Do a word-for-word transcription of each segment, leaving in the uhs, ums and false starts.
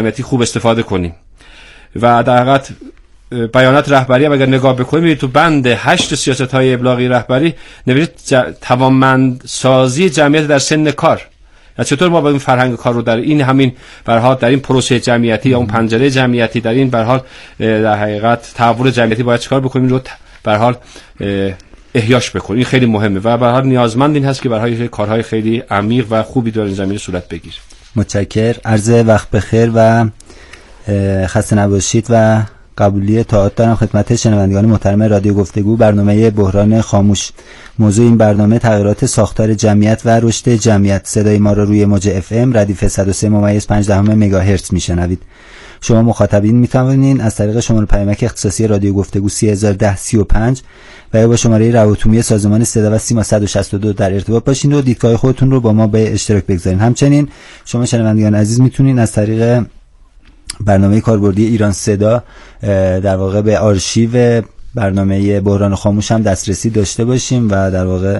جمعیتی خوب استفاده کنیم. و در حقیقت بیانات رهبری اگر نگاه بکنید تو بند هشت سیاست‌های ابلاغی رهبری نوشته ج... توانمند سازی جمعیت در سن کار. یا چطور ما با این فرهنگ کار رو در این همین برها در این پروسه جمعیتی یا اون پنجره جمعیتی در این برحال در حقیقت تحول جمعیتی باید چیکار بکنیم رو برحال احیاش بکنیم. این خیلی مهمه و برحال نیازمند این هست که برای کارهای خیلی عمیق و خوبی در این زمینه صورت بگیره. متشکرم. عرض وقت بخیر و خسته نباشید و قبولی طاعت دارم خدمت شنوندگان محترم رادیو گفتگو. برنامه بحران خاموش، موضوع این برنامه تغییرات ساختار جمعیت و رشد جمعیت. صدای ما را روی موج اف ام ردیف صد و سه ممیز پنج دهم مگاهرتز میشنوید. شما مخاطبین میتوانید از طریق شماره پیامک اختصاصی رادیو گفتگو سه هزار و ده سی و پنج و یا با شماره روابط سازمان صدا و سیما صد و شصت و دو در ارتباط باشین و دیدگاه خودتون رو با ما به اشتراک بگذارین. همچنین شما شنوندگان عزیز میتونین از طریق برنامه کاربردی ایران صدا در واقع به آرشیو برنامه بحران خاموش هم دسترسی داشته باشیم و در واقع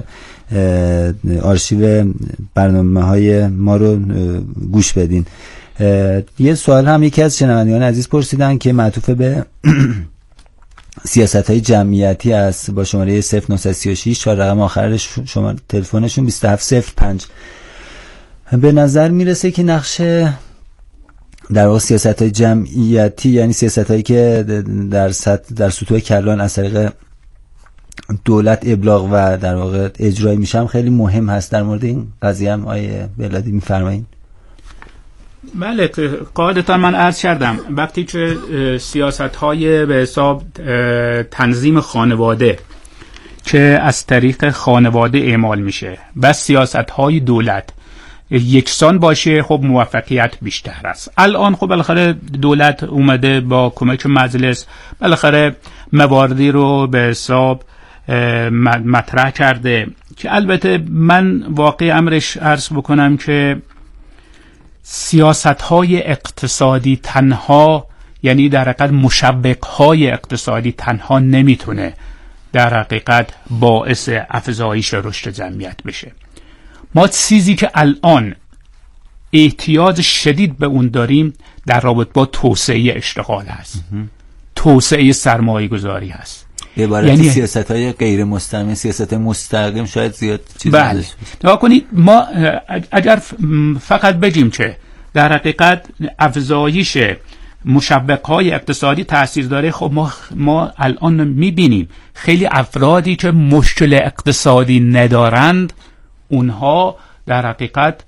آرشیو برنامه‌های ما رو گوش بدین. یه سوال هم یکی از شنوندگان عزیز پرسیدن که معطوف به سیاست‌های جمعیتی است با شماره صفر نه سه شش چهار رقم آخرش شماره تلفنشون بیست و هفت صفر پنج. به نظر میرسه که نقش در واقع سیاست‌های جمعیتی یعنی سیاست‌هایی که در سطح در سطوح کلان از طریق دولت ابلاغ و در واقع اجرایی میشه هم خیلی مهم هست. در مورد این قضیه هم آیه بلادی میفرمایید؟ بله قاعدتا من عرض کردم وقتی که سیاست‌های به حساب تنظیم خانواده که از طریق خانواده اعمال میشه و سیاست‌های دولت یکسان باشه خب موفقیت بیشتر است. الان خب بالاخره دولت اومده با کمک مجلس بالاخره مواردی رو به حساب مطرح کرده که البته من واقع امرش عرض بکنم که سیاست‌های اقتصادی تنها یعنی در حقیقت مشوق‌های اقتصادی تنها نمیتونه در حقیقت باعث افزایش رشد جمعیت بشه. ما چیزی که الان احتیاج شدید به اون داریم در رابطه با توسعه اشتغال هست، توسعه سرمایه گذاری هست. به عبارت یعنی سیاست‌های غیر مستقیم، سیاست مستقیم شاید زیاد چیز بله. نداشت. نگاه کنید ما اگر فقط بگیم که در حقیقت افزایش مشوق‌های اقتصادی تاثیر داره، خب ما ما الان می‌بینیم خیلی افرادی که مشکل اقتصادی ندارند اونها در حقیقت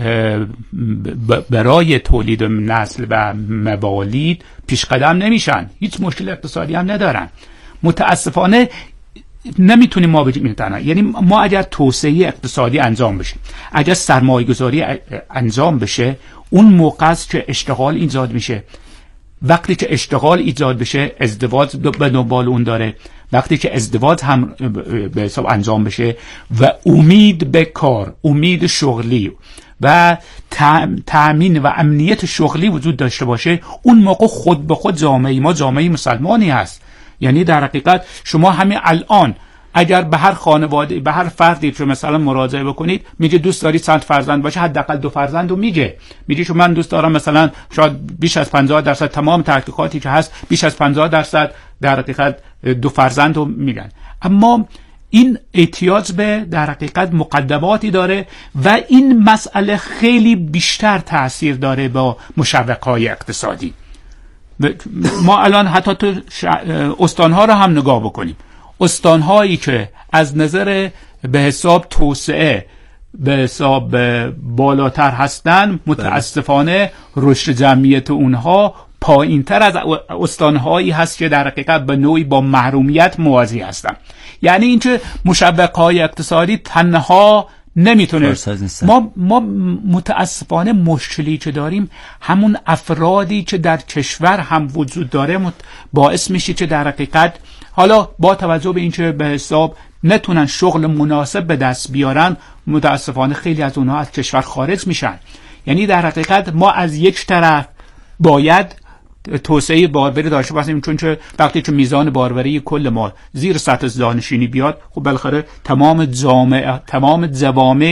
برای تولید نسل و موالید پیش قدم نمیشن، هیچ مشکل اقتصادی هم ندارن. متاسفانه نمیتونیم ما بگیم اینطور، یعنی ما اگر توسعه اقتصادی انجام بشه، اگر سرمایه گذاری انجام بشه، اون موقع است که اشتغال ایجاد میشه. وقتی که اشتغال ایجاد بشه ازدواج به دنبال اون داره. وقتی که ازدواج هم به حساب انجام بشه و امید به کار، امید شغلی و تأمین و امنیت شغلی وجود داشته باشه، اون موقع خود به خود جامعه ما جامعه مسلمانی هست. یعنی در حقیقت شما همین الان اگر به هر خانواده به هر فردی که مثلا مراجعه بکنید میگه دوست داری چند فرزند باشه، حداقل دو فرزند رو میگه میگه که من دوست دارم مثلا شاید بیش از پنجاه درصد تمام تحقیقاتی که هست بیش از پنجاه درصد در حقیقت دو فرزند رو میگن. اما این احتیاج به در حقیقت مقدماتی داره و این مسئله خیلی بیشتر تأثیر داره با مشوق‌های اقتصادی. ما الان حتی تو استان‌ها رو هم نگاه بکنیم، استان‌هایی که از نظر به حساب توسعه به حساب بالاتر هستن، متاسفانه رشد جمعیت اونها پایین‌تر از استان‌هایی هست که در حقیقت به نوعی با محرومیت موازی هستن. یعنی اینکه مشوق‌های اقتصادی تنها نمیتونه. ما ما متاسفانه مشکلی که داریم همون افرادی که در کشور هم وجود داره باعث میشه که در حقیقت حالا با توجه به اینکه به حساب نتونن شغل مناسب به دست بیارن، متاسفانه خیلی از اونها از کشور خارج میشن. یعنی در حقیقت ما از یک طرف باید توسعه باروری داشته باشیم، چون که وقتی که میزان باروری کل ما زیر سطح جانشینی بیاد، خب بالاخره تمام جامعه تمام جوامع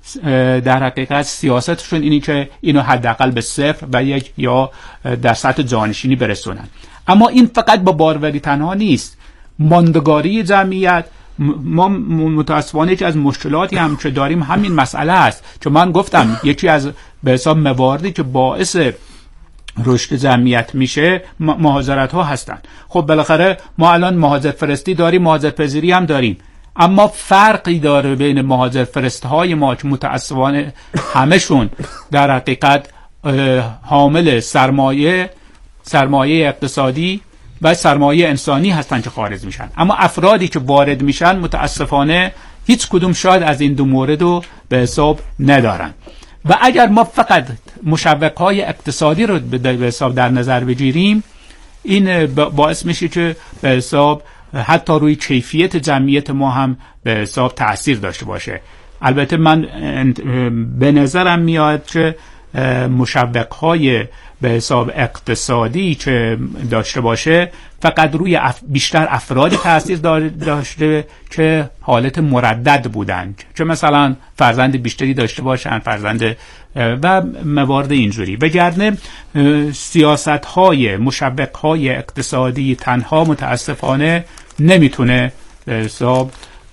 در حقیقت سیاستشون اینی که اینو حداقل به صفر و یک یا در سطح جانشینی برسونن. اما این فقط با باروری تنها نیست. ماندگاری جمعیت، ما متاسفانه یکی از مشکلاتی هم که داریم همین مسئله است، چون من گفتم یکی از به حساب مواردی که باعث رشد جمعیت میشه مهاجرت ها هستن. خب بالاخره ما الان مهاجر فرستی داریم، مهاجر پذیری هم داریم، اما فرقی داره بین مهاجر فرست های ما که متاسفانه همشون در حقیقت حامل سرمایه سرمایه اقتصادی و سرمایه انسانی هستن که خارج میشن، اما افرادی که وارد میشن متاسفانه هیچ کدوم شاید از این دو مورد رو به حساب ندارن. و اگر ما فقط مشوق‌های اقتصادی رو به حساب در نظر بگیریم، این باعث میشه که به حساب حتی روی کیفیت جمعیت ما هم به حساب تأثیر داشته باشه. البته من به نظرم میاد که مشوق‌های به حساب اقتصادی که داشته باشه فقط روی اف بیشتر افرادی تأثیر داشته که حالت مردد بودن، که مثلا فرزند بیشتری داشته باشن، فرزند و موارد اینجوری. وگرنه سیاست‌های مشوق‌های اقتصادی تنها متاسفانه نمیتونه به حساب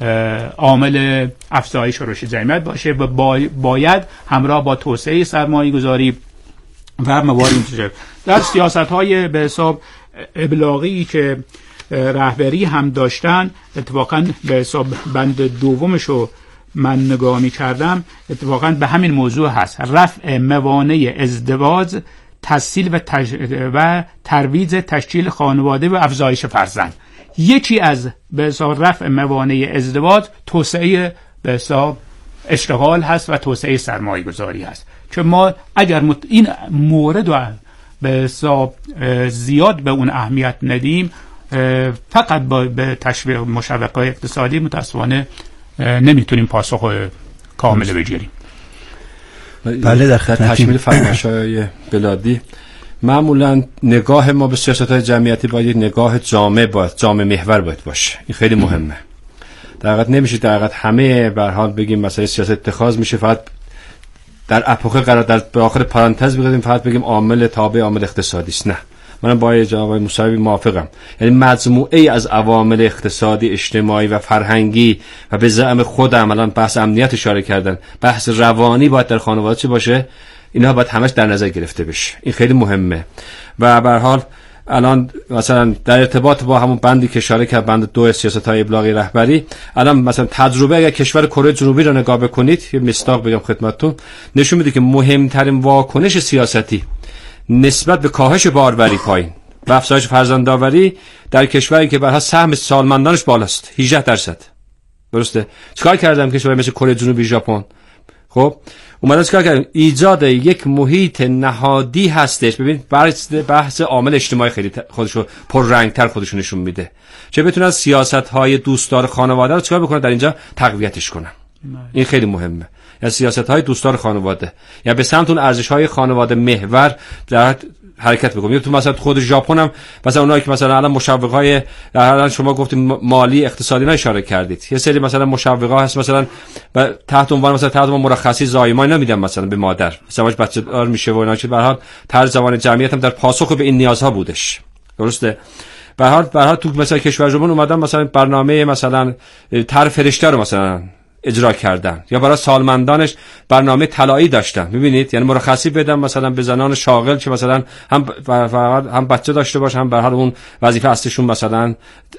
عامل افزایش رشد جمعیت باشه و باید همراه با توسعه سرمایه‌گذاری و موارد اینجوری. در سیاست‌های به حساب ابلاغی که رهبری هم داشتن، اتفاقاً به حساب بند دومشو من نگاه می‌کردم، اتفاقاً به همین موضوع هست: رفع موانع ازدواج، تسهیل و, تج... و ترویج تشکیل خانواده و افزایش فرزند. یکی از به حساب رفع موانع ازدواج توسعه به حساب اشتغال هست و توسعه سرمایه گذاری هست، که ما اگر مت... این مورد رو به حساب زیاد به اون اهمیت ندیم، فقط با به تشویق مشوقات اقتصادی متاسفانه نمیتونیم پاسخ کامل بگیریم. بله، در تکمیل فرمایش‌های بلادی، معمولا نگاه ما به سیاست‌های جمعیتی باید نگاه جامع باید جامع محور باید باشه. این خیلی مهمه. در حقیقت نمیشه در حقیقت همه به هر حال بگیم مثلا سیاست اتخاذ میشه فقط در اپوخه قرار در به آخر پرانتز بگیم فقط بگیم عامل تابع عامل اقتصادی است. نه، منم با جناب موسوی موافقم. یعنی مجموعه ای از عوامل اقتصادی، اجتماعی و فرهنگی و به زعم خودم الان بحث امنیت اشاره کردن، بحث روانی باید در خانواده چه باشه، اینا باید همش در نظر گرفته بشه. این خیلی مهمه. و به هر حال الان مثلا در ارتباط با همون بندی که اشاره کرد، بند دو سیاست‌های ابلاغی رهبری، الان مثلا تجربه اگر کشور کره جنوبی رو نگاه بکنید، یه مصداق بگم خدمتتون، نشون میده که مهمترین واکنش سیاستی نسبت به کاهش باروری پایین و افزایش فرزندآوری در کشوری که برها سهم سالمندانش بالاست، هجده درصد. درسته؟ چیکار کردم کشوری مثل کره جنوبی، ژاپن؟ خب اومدن چیکار کردن؟ ایجاد یک محیط نهادی هستش. ببینید بحث بحث عامل اجتماعی خیلی خودشو پررنگتر خودشو نشون میده، چه بتونن سیاست‌های دوستدار خانواده رو چیکار بکنن در اینجا تقویتش کنن. این خیلی مهمه. یعنی سیاست‌های دوستدار خانواده، یعنی به سمت اون ارزش‌های خانواده محور در حرکت بکنیم. تو مثلا خود ژاپن هم مثلا اونایی که مثلا الان مشوق‌های الان شما گفتید مالی اقتصادی نه اشاره کردید، یه سری مثلا مشوق‌ها هست مثلا تحت عنوان مثلا تحت عنوان مرخصی زایمان نمیدن مثلا به مادر، ازدواج بچه دار میشه و اینا، که به هر حال طرز زبان جمعیت هم در پاسخ به این نیازها بودش. درسته؟ به هر حال به هر حال تو مثلا کشور ژاپن اومدن مثلا برنامه مثلا طرح فرشته رو مثلا اجرا کردن، یا برای سالمندانش برنامه طلایی داشتن. می‌بینید، یعنی مرخصی بدن مثلا به زنان شاغل که مثلا هم هم بچه داشته باشه، هم به هر حال اون وظیفه اصلیشون مثلا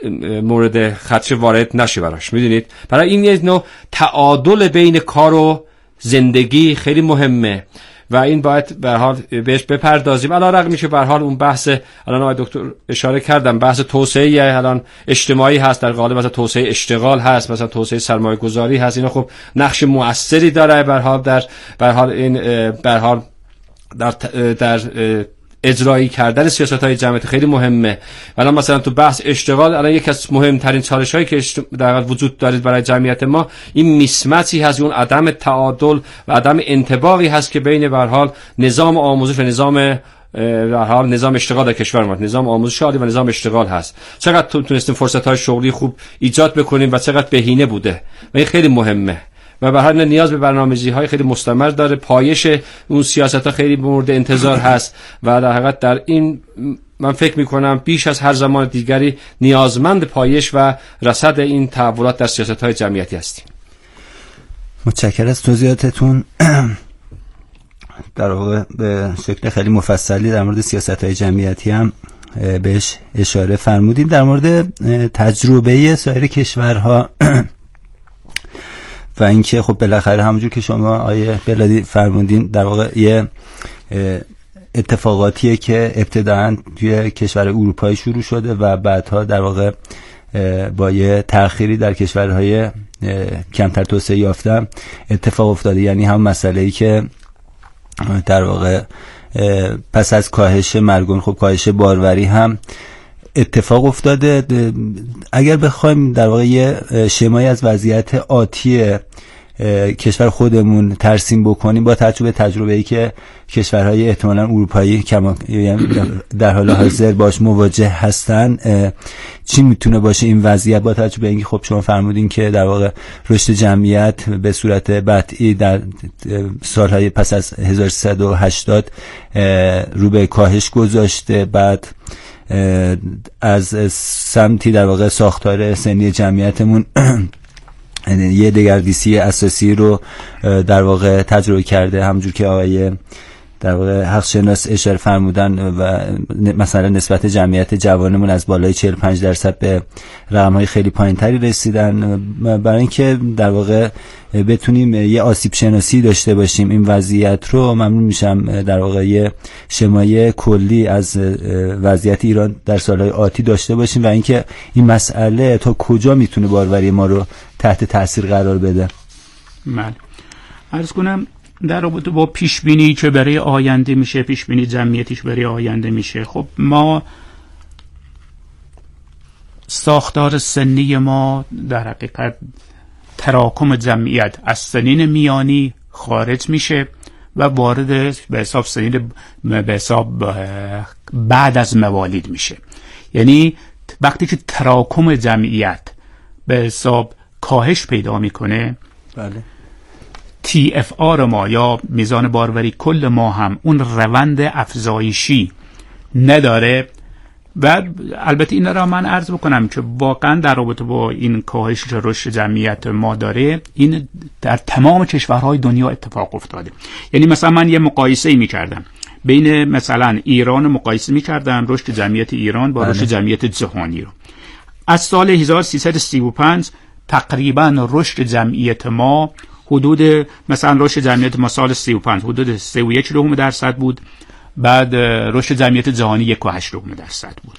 مورد خدشه وارد نشه براش. می‌دونید، برای این یه نوع تعادل بین کار و زندگی خیلی مهمه و این باید به هر حال بهش بپردازیم. علیرغم میشه به هر حال اون بحث الان آقای دکتر اشاره کردم، بحث توسعه الان اجتماعی هست، در قالب مثلا توسعه اشتغال هست، مثلا توسعه سرمایه گذاری هست. اینا خب نقش مؤثری داره به هر حال در به هر حال این به هر حال در در اجرایی کردن سیاست‌های جمعیتی خیلی مهمه. الان مثلا تو بحث اشتغال الان یکی از مهمترین چالش‌هایی که در واقع وجود داره برای جمعیت ما این میسمچی هست، اون عدم تعادل و عدم انطباقی هست که بین به هر حال نظام آموزش و نظام در حال نظام اشتغال در کشور ما، نظام آموزش عالی و نظام اشتغال هست. چقدر تونستیم فرصت‌های شغلی خوب ایجاد بکنیم و چقدر بهینه بوده و این خیلی مهمه. و به هر حال نیاز به برنامه‌ریزی‌های خیلی مستمر داره. پایش اون سیاست‌ها خیلی مورد انتظار هست و در حقیقت در این من فکر می‌کنم بیش از هر زمان دیگری نیازمند پایش و رصد این تحولات در سیاست‌های جمعیتی هستیم. متشکرم از توضیحاتتون. در واقع به شکل خیلی مفصلی در مورد سیاست‌های جمعیتی هم بهش اشاره فرمودیم. در مورد تجربه سایر کشورها و اینکه خب بالاخره همونجور که شما آیه بلادی فرمودین در واقع یه اتفاقاتیه که ابتداً توی کشور اروپایی شروع شده و بعدها در واقع با یه تأخیری در کشورهای کمتر توسعه یافته اتفاق افتاده. یعنی هم مسئله‌ای که در واقع پس از کاهش مرگون خب کاهش باروری هم اتفاق افتاده. اگر بخوایم در واقع یه شمایی از وضعیت آتی کشور خودمون ترسیم بکنیم با تجربه تجربه‌ای که کشورهای احتمالاً اروپایی که در حال حاضر باش مواجه هستن، چی میتونه باشه این وضعیت با توجه به اینکه خب شما فرمودین که در واقع رشد جمعیت به صورت قطعی در سالهای پس از هزار و سیصد و هشتاد رو به کاهش گذاشته، بعد از سمتی در واقع ساختار سنی جمعیتمون یه دگردیسی اساسی رو در واقع تجربه کرده، همونجور که آقای در واقع حق شناس اشاره فرمودن و مثلا نسبت جمعیت جوانمون از بالای چهل و پنج درصد به رقم‌های خیلی پایین‌تری رسیدن. برای اینکه در واقع بتونیم یه آسیب شناسی داشته باشیم این وضعیت رو، ممنون میشم در واقع یه شمای کلی از وضعیت ایران در سالهای آتی داشته باشیم و اینکه این مسئله تا کجا میتونه باروری ما رو تحت تاثیر قرار بده. بله، عرض کنم در رابطه با پیش بینی که برای آینده میشه، پیش بینی جمعیتیش برای آینده میشه، خب ما ساختار سنی ما در حقیقت تراکم جمعیت از سنین میانی خارج میشه و وارد به حساب سنین به حساب بعد از موالید میشه. یعنی وقتی که تراکم جمعیت به حساب کاهش پیدا میکنه، بله، تی اف آر ما یا میزان باروری کل ما هم اون روند افزایشی نداره. و البته این را من عرض بکنم که واقعا در رابطه با این کاهش رشد جمعیت ما داره، این در تمام کشورهای دنیا اتفاق افتاده. یعنی مثلا من یه مقایسه می کردم بین مثلا ایران مقایسه می کردم رشد جمعیت ایران با رشد جمعیت جهانی رو. از سال هزار و سیصد و سی و پنج تقریبا رشد جمعیت ما حدود مثلا رشد جمعیت ما سال سی و پنج حدود سه و یک دهم درصد بود، بعد رشد جمعیت جهانی یک و هشت دهم درصد بود.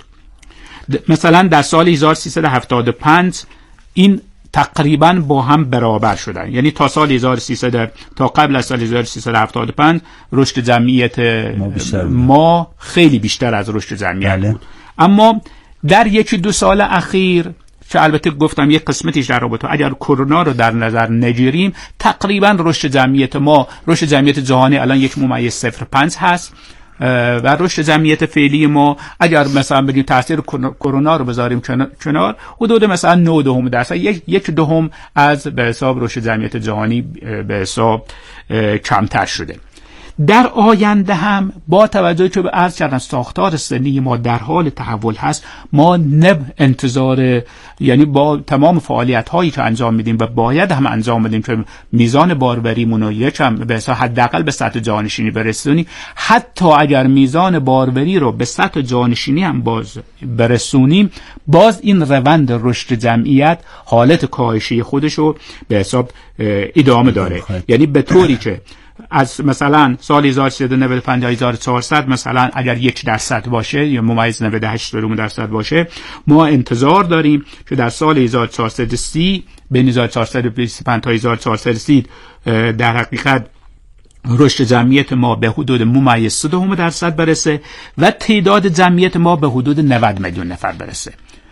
مثلا در سال هزار و سیصد و هفتاد و پنج این تقریبا با هم برابر شدن. یعنی تا سال هزار و سیصد تا قبل از سال هزار و سیصد و هفتاد و پنج رشد جمعیت ما, ما خیلی بیشتر از رشد جمعیت بله. بود. اما در یکی دو سال اخیر که البته گفتم یک قسمتیش در رابطه اگر کرونا رو در نظر نگیریم، تقریبا رشد جمعیت ما رشد جمعیت جهانی الان یک ممیز صفر پنج هست و رشد جمعیت فعلی ما اگر مثلا بگیم تاثیر کرونا رو بذاریم کنار، حدود مثلا نه دهم درصد، یک یک دهم از به حساب رشد جمعیت جهانی به حساب کمتر شده. در آینده هم با توجه که به عرض کردن ساختار سنی ما در حال تحول هست، ما نب انتظار یعنی با تمام فعالیت هایی که انجام میدیم و باید هم انجام بدیم که میزان باروریمون رو یکم به حساب حداقل به سطح جانشینی برسونیم. حتی اگر میزان باروری رو به سطح جانشینی هم باز برسونیم، باز این روند رشد جمعیت حالت کاهشی خودش رو به حساب ادامه داره. یعنی به طوری که از مثلا سال هزار و سیصد و نود و پنج تا هزار و چهارصد مثلا اگر یک درصد باشه یا ممیز نود و هشت درصد باشه، ما انتظار داریم که در سال هزار و چهارصد و سی بین هزار و چهارصد و بیست و پنج تا هزار و چهارصد و سی در حقیقت رشد جمعیت ما به حدود ممیز سه دهم درصد برسه و تعداد جمعیت ما به حدود نود میلیون نفر برسه.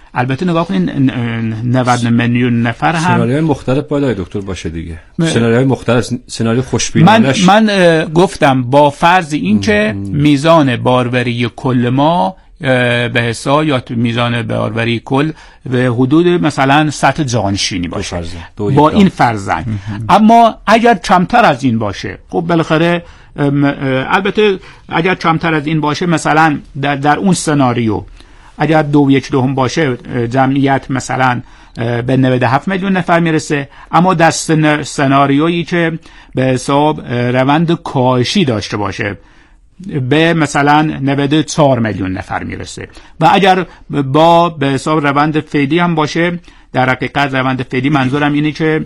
البته نگاه کنین نود میلیون نفر هم سناریوهای مختلف باید دکتر باشه دیگه. سناریوهای مختلف، سناریو خوشبینانش من من گفتم با فرض این که میزان باروری کل ما به حساب یا میزان باروری کل به حدود مثلا سطح جانشینی باشه با این فرضاً. اما اگر کمتر از این باشه، خب بالاخره البته اگر کمتر از این باشه، مثلا در, در اون سناریو اگر دو و یک دوم باشه جمعیت مثلا به نود و هفت میلیون نفر میرسه، اما در سناریویی که به حساب روند کاهشی داشته باشه به مثلا نود و چهار میلیون نفر میرسه. و اگر با به حساب روند فعلی هم باشه، در حقیقت روند فعلی منظورم اینه که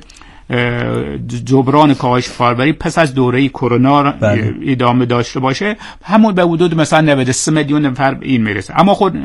جبران کاهش باروری پس از دوره کرونا ادامه داشته باشه، همون به حدود مثلا نود و سه میلیون نفر این میرسه. اما خود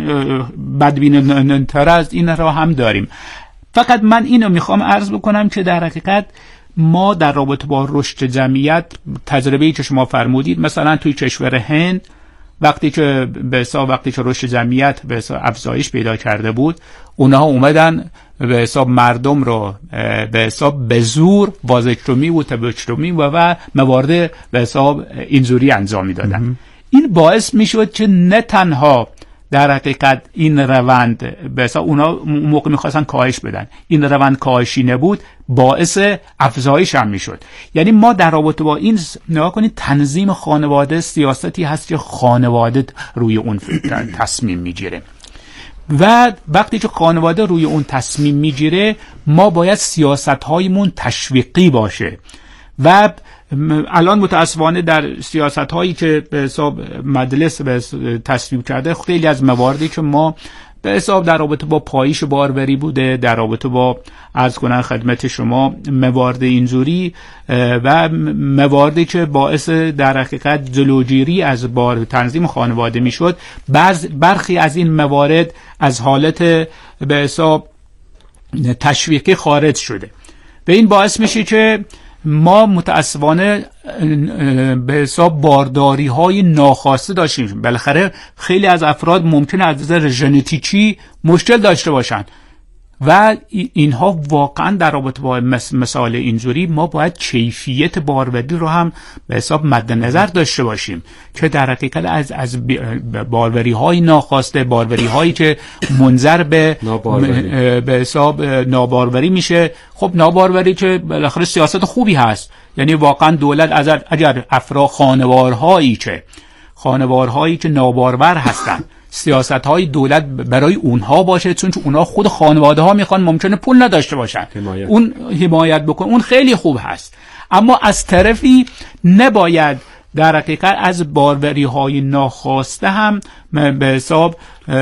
بدبینانه‌تر از این را هم داریم. فقط من اینو میخوام عرض بکنم که در حقیقت ما در رابطه با رشد جمعیت، تجربه‌ای که شما فرمودید مثلا توی کشور هند وقتی که به حساب وقتی که رشد جمعیت به حساب افزایش پیدا کرده بود، اونها اومدن به حساب مردم رو به حساب به زور وازکتومی و تبکتومی و و موارد به حساب اینجوری انجام میدادن. این باعث میشد که نه تنها در حقیقت این روند به حساب اونا موقع میخواستن کاهش بدن، این روند کاهشی نبود، باعث افزایش هم میشد. یعنی ما در رابطه با این نگاه کنید، تنظیم خانواده سیاستی هست که خانواده روی اون تصمیم میگیره و وقتی که خانواده روی اون تصمیم میگیره ما باید سیاست‌هایمون تشویقی باشه. و الان متاسفانه در سیاست‌هایی که به حساب مجلس به تصویب کرده، خیلی از مواردی که ما به حساب در رابطه با پایش باروری بوده، در رابطه با عرض کنن خدمت شما موارد اینجوری و مواردی که باعث در حقیقت جلوگیری از بار تنظیم خانواده میشد، بعض برخی از این موارد از حالت به حساب تشویقی خارج شده و این باعث میشه که ما متاسفانه به حساب بارداری های ناخواسته داشتیم. بالاخره خیلی از افراد ممکنه از نظر ژنتیکی مشکل داشته باشن و اینها واقعا در رابطه با مثال اینجوری ما باید کیفیت باروری رو هم به حساب مد نظر داشته باشیم که در حقیقت از از باروری های ناخواسته، باروری هایی که منجر به به حساب ناباروری میشه. خب ناباروری که بالاخره سیاست خوبی هست، یعنی واقعا دولت از اگر افراد خانوارهایی که خانوارهایی که نابارور هستن سیاست های دولت برای اونها باشه، چون که اونها خود خانواده ها میخوان ممکنه پول نداشته باشن، حمایت. اون حمایت بکن، اون خیلی خوب هست. اما از طرفی نباید در حقیقت از باروری های ناخواسته هم به حساب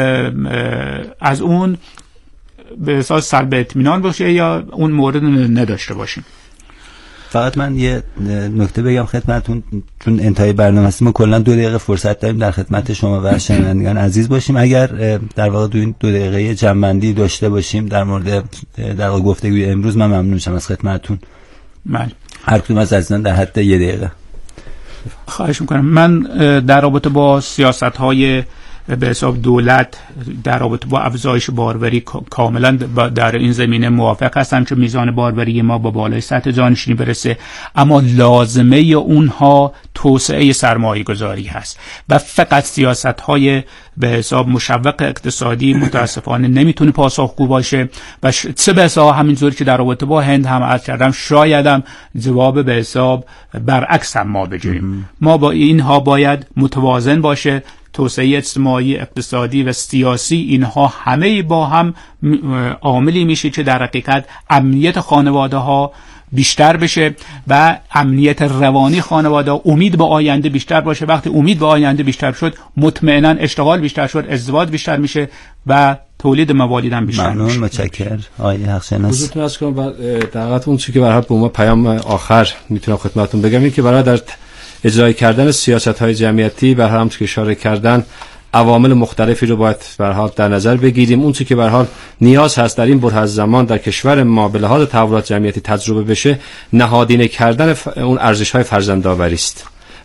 از اون به حساب سلب اطمینان باشه یا اون مورد نداشته باشیم. فقط من یه نکته بگم خدمتتون، چون انتهای برنامه هستیم و کلا دو دقیقه فرصت داریم در خدمت شما و شنوندگان عزیز باشیم. اگر در واقع دو این دو دقیقه جمع‌بندی داشته باشیم در مورد در واقع گفتگوی امروز، من ممنون میشم از خدمتتون. من هر کدوم از عزیزان در حد یه دقیقه. خواهش میکنم. من در رابطه با سیاست‌های به حساب دولت در رابطه با افزایش باروری کاملا در این زمینه موافق هستم که میزان باروری ما با بالای سطح جانشینی برسه، اما لازمه اونها توسعه سرمایه گذاری هست و فقط سیاست های به حساب مشوق اقتصادی متاسفانه نمیتونه پاسخگو باشه و چه بسا همینطور که در رابطه با هند هم عرض کردم شاید هم جواب به حساب برعکس هم ما بگیریم. ما با اینها باید متوازن باشه. توسعه اجتماعی، اقتصادی و سیاسی اینها همه با هم عاملی میشه که در حقیقت امنیت خانواده ها بیشتر بشه و امنیت روانی خانواده ها، امید به آینده بیشتر باشه. وقتی امید به آینده بیشتر شد مطمئنا اشتغال بیشتر شد، ازدواج بیشتر میشه و تولید موالید هم بیشتر ممنون، میشه. متشکرم آقای حقشناس. حضورتون از کنم در حقیقت اون چیزی که برای ما پیام آخر میتونم خدمتتون بگم این که برای در اجرای کردن سیاست‌های جمعیتی به هر همچه که اشاره کردن عوامل مختلفی رو باید به هر حال در نظر بگیریم. اون چیزی که به هر حال نیاز هست در این بره از زمان در کشور ما به لحاظ تحولات جمعیتی تجربه بشه، نهادینه کردن ف... اون ارزش‌های فرزندآوری است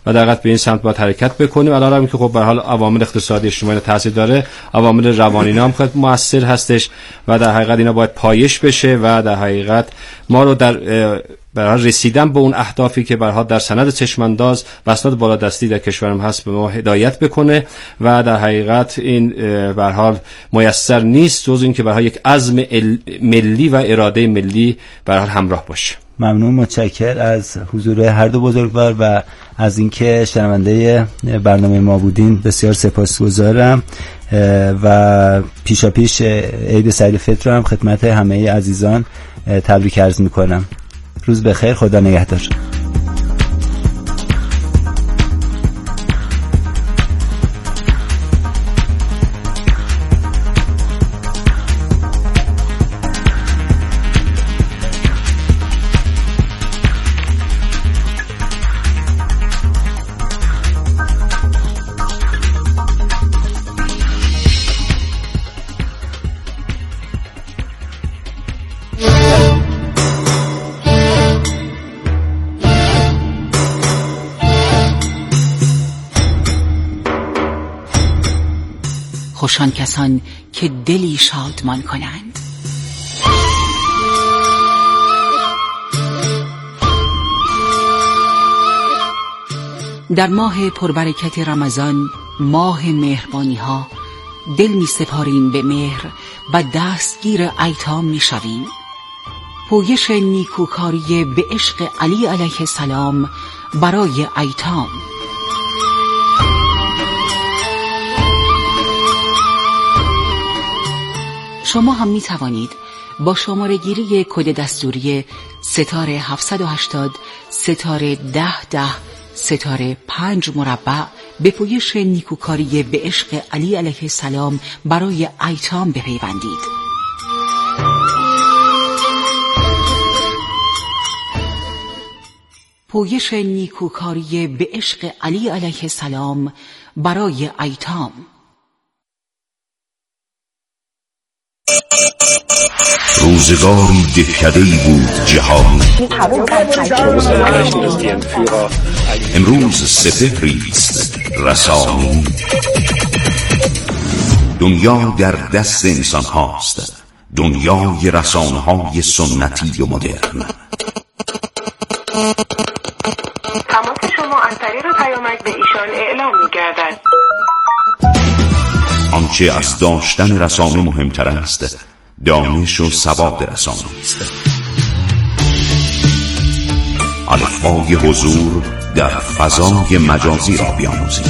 و در حقیقت به این سمت باید حرکت بکنیم. علاوه بر که خب به هر حال عوامل اقتصادی اجتماعی تاثیر داره، عوامل روانی هم خیلی موثر هستش و در حقیقت اینا باید پایش بشه و در حقیقت ما رو در برای رسیدن به اون اهدافی که برها در سند چشمانداز و اسناد بالادستی در کشورم هست به ما هدایت بکنه و در حقیقت این به هر حال میسر نیست جز این که برها یک عزم ملی و اراده ملی به هر حال همراه باشه. ممنون، متشکر از حضور هر دو بزرگوار و از اینکه شنونده برنامه ما بودین بسیار سپاسگزارم و پیشا پیش عید سعید فطر رو هم خدمت همه عزیزان تبریک عرض میکنم. روز بخیر، خدا نگهدار. خوشان کسان که دلی شادمان کنند. در ماه پربرکت رمضان، ماه مهربانی ها، دل می سپاریم به مهر و دستگیر ایتام می شویم. پویش نیکوکاری به عشق علی علیه السلام برای ایتام. شما هم می توانید با شماره گیری کد دستوری ستاره هفتصد و هشتاد ستاره ده ده ستاره پنج مربع به پویش نیکوکاری به عشق علی علیه السلام برای ایتام بپیوندید. پویش نیکوکاری به عشق علی علیه السلام برای ایتام. روزگاری دهکده‌ای بود جهان، امروز سپهریست رسانی. دنیا در دست انسان هاست، دنیای رسانه های سنتی و مدرن. تماس شما از طریق پیامک به ایشان اعلام می‌گردد. آنچه از داشتن رسانه مهمتر است، دانش و سواد رسانه است. الفبای حضور در فضای مجازی را بیاموزید.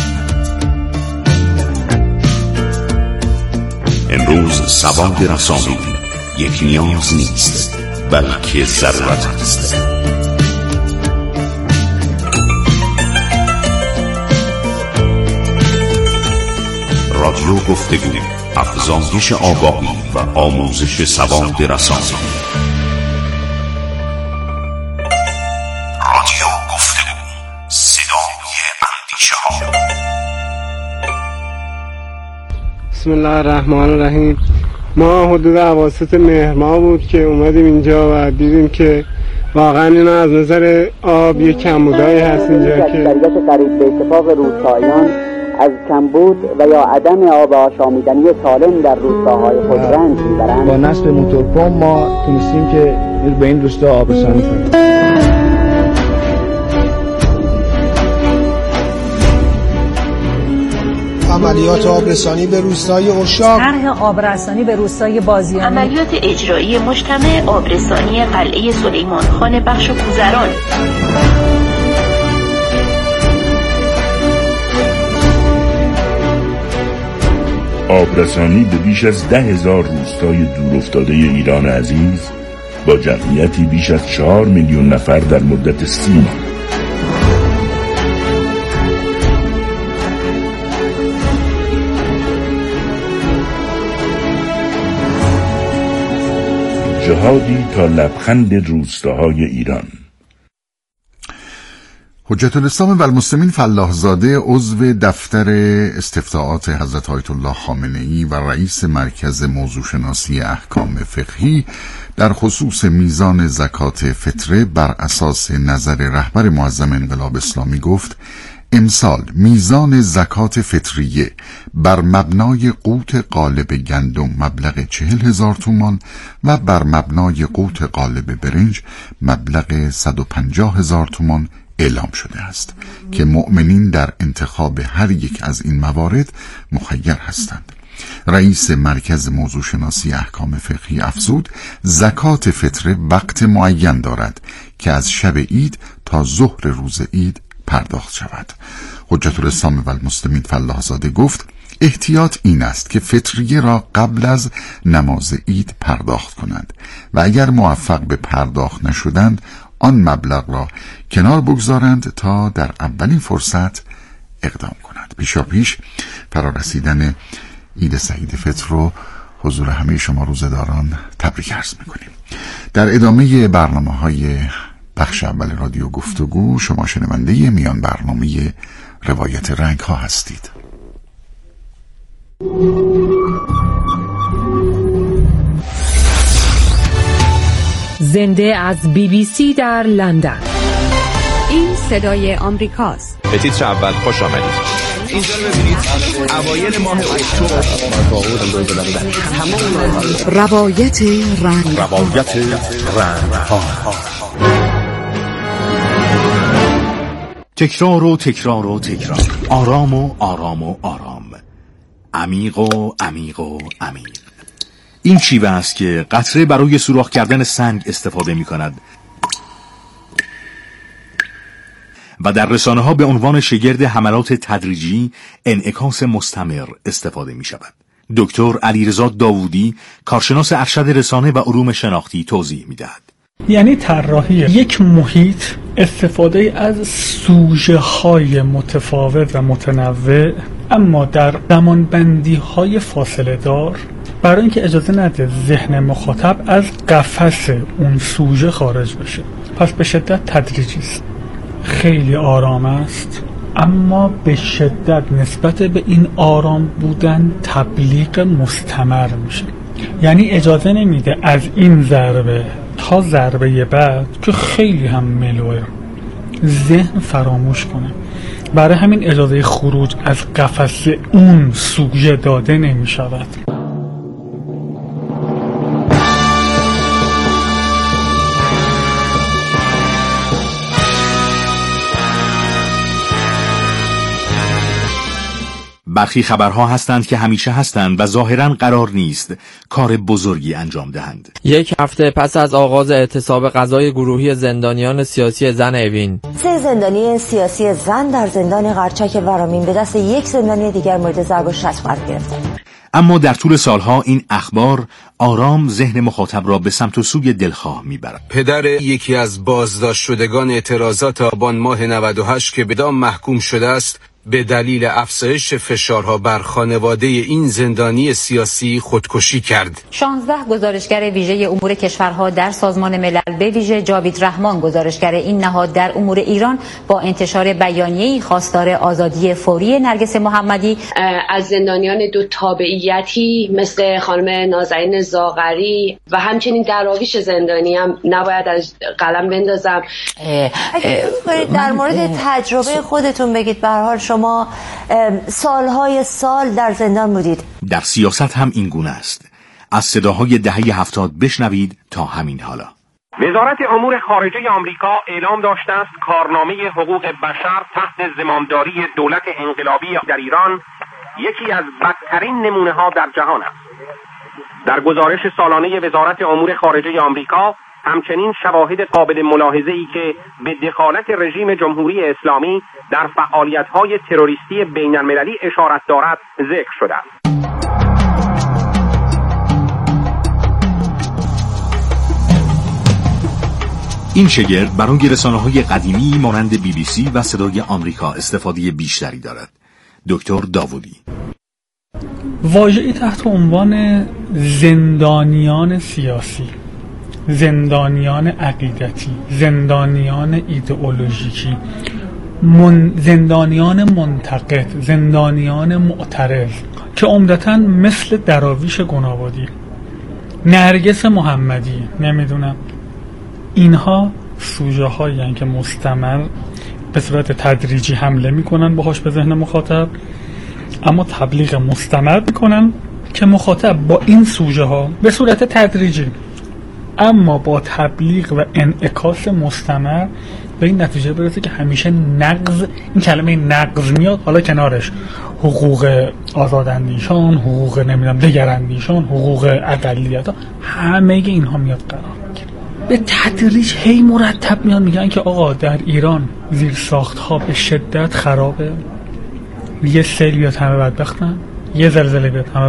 امروز سواد رسانه یک نیاز نیست، بلکه ضرورت است. رادیو گفتگو، افزایش آگاهی و آموزش سواد رسانه. رادیو گفتگو، صدای اندیشه ها. بسم الله الرحمن الرحیم. ما حدود اواسط مهر ماه بود که اومدیم اینجا و دیدیم که واقعا اینا از نظر آب یک کمبودایی هست اینجا که قریب به اتفاق روستاییان از کمبود و یا عدم آب آشامیدنی سالم در روستاهای خود رنج میبرند. با نصب موتورپمپ ما تونستیم که به این روستا آب رسانی کنیم. عملیات آبرسانی به روستای اشاق، طرح آبرسانی به روستای بازیانی، عملیات اجرایی مجتمع آبرسانی قلعه سلیمان خان بخش کوزران. آبرسانی به بیش از ده هزار روستای دورافتاده ایران عزیز با جمعیتی بیش از چهار میلیون نفر در مدت سی ماه. جهادی تا لبخند روستاهای ایران. حجت الاسلام و المسلمین فلاح زاده، عضو دفتر استفتاءات حضرت آیت الله خامنه‌ای و رئیس مرکز موضوع شناسی احکام فقهی در خصوص میزان زکات فطره بر اساس نظر رهبر معظم انقلاب اسلامی گفت امسال میزان زکات فطریه بر مبنای قوت قالب گندم مبلغ چهل هزار تومان و بر مبنای قوت قالب برنج مبلغ صد و پنجاه هزار تومان اعلام شده است که مؤمنین در انتخاب هر یک از این موارد مخیر هستند. رئیس مرکز موضوع شناسی احکام فقهی افزود زکات فطره وقت معین دارد که از شب عید تا ظهر روز عید پرداخت شود. حجت الاسلام و المسلمین فلاح زاده گفت احتیاط این است که فطریه را قبل از نماز عید پرداخت کنند و اگر موفق به پرداخت نشدند آن مبلغ را کنار بگذارند تا در اولین فرصت اقدام کنند. پیشا پیش فرارسیدن عید سعید فطر رو حضور همه شما روزداران تبریک عرض میکنیم. در ادامه برنامه های بخش اول رادیو گفتگو شما شنونده میان برنامه روایت رنگ ها هستید. زنده از بی بی سی در لندن. این صدای آمریکاست. به تیتر اول خوش آمدید. اینجا رو ببینید اوایل ماه اکتبر روایت رنگ روایت رنگ ها. تکرار و تکرار و تکرار، آرام و آرام و آرام، عمیق و عمیق و عمیق. این شیوه است که قطره برای سوراخ کردن سنگ استفاده می کند و در رسانه ها به عنوان شگرد حملات تدریجی انعکاس مستمر استفاده می شود. دکتر علیرضا داوودی، کارشناس ارشد رسانه و علوم شناختی، توضیح می دهد. یعنی طراحی یک محیط، استفاده از سوژه های متفاوت و متنوع اما در زمانبندی های فاصله دار، برای اینکه اجازه نده ذهن مخاطب از قفس اون سوژه خارج بشه. پس به شدت تدریجی است، خیلی آرام است، اما به شدت نسبت به این آرام بودن تبلیغ مستمر میشه. یعنی اجازه نمیده از این ضربه تا ضربه بعد که خیلی هم ملوه ذهن فراموش کنه. برای همین اجازه خروج از قفس اون سوژه داده نمی شود. برخی خبرها هستند که همیشه هستند و ظاهراً قرار نیست کار بزرگی انجام دهند. یک هفته پس از آغاز اعتصاب غذای گروهی زندانیان سیاسی زن اوین، سه زندانی سیاسی زن در زندان قرچک ورامین به دست یک زندانی دیگر مورد ضرب و شتم قرار گرفتند. اما در طول سالها این اخبار آرام ذهن مخاطب را به سمت و سوی دلخواه میبرد. پدر یکی از بازداشت شدگان اعتراضات آبان ماه نود و هشت که به اعدام محکوم شده است، به دلیل افزایش فشارها بر خانواده این زندانی سیاسی خودکشی کرد. شانزده گزارشگر ویژه امور کشورها در سازمان ملل، به ویژه جاوید رحمان گزارشگر این نهاد در امور ایران، با انتشار بیانیه‌ای خواستار آزادی فوری نرگس محمدی از زندانیان دو تابعیتی مثل خانم نازنین زاغری و همچنین دراویش زندانی هم نباید از قلم بندازم. اگه در مورد تجربه خودتون بگید. به هر حال شما سالهای سال در زندان بودید. در سیاست هم این گونه است. از صداهای دهه هفتاد بشنوید تا همین حالا. وزارت امور خارجه آمریکا اعلام داشته است کارنامه حقوق بشر تحت زمامداری دولت انقلابی در ایران یکی از بدترین نمونه ها در جهان است. در گزارش سالانه وزارت امور خارجه آمریکا همچنین شواهد قابل ملاحظه‌ای که به دخالت رژیم جمهوری اسلامی در فعالیت‌های تروریستی بین‌المللی اشارت دارد ذکر شده است. این شگرد برای رسانه‌های قدیمی مانند بی بی سی و صدای آمریکا استفاده بیشتری دارد. دکتر داوودی: واژه‌ای تحت عنوان زندانیان سیاسی، زندانیان عقیدتی، زندانیان ایدئولوژیکی، من زندانیان منتقد، زندانیان معترض که عمدتاً مثل دراویش گنابادی، نرگس محمدی، نمیدونم، اینها سوژه هایی هستند که مستمر به صورت تدریجی حمله میکنن باهاش به ذهن مخاطب، اما تبلیغ مستمر میکنن که مخاطب با این سوژه ها به صورت تدریجی اما با تبلیغ و انعکاس مستمر به این نتیجه برسه که همیشه نقض، این کلمه نقض میاد، حالا کنارش حقوق آزاداندیشان، حقوق نمیدونم دگراندیشان، حقوق اقلیت ها، همه اینها میاد قرار میگیره. به تدریج هی مرتب میاد میگن که آقا در ایران زیر ساخت ها به شدت خرابه، یه سیل بیاد همه بدبختن، یه زلزله بیاد همه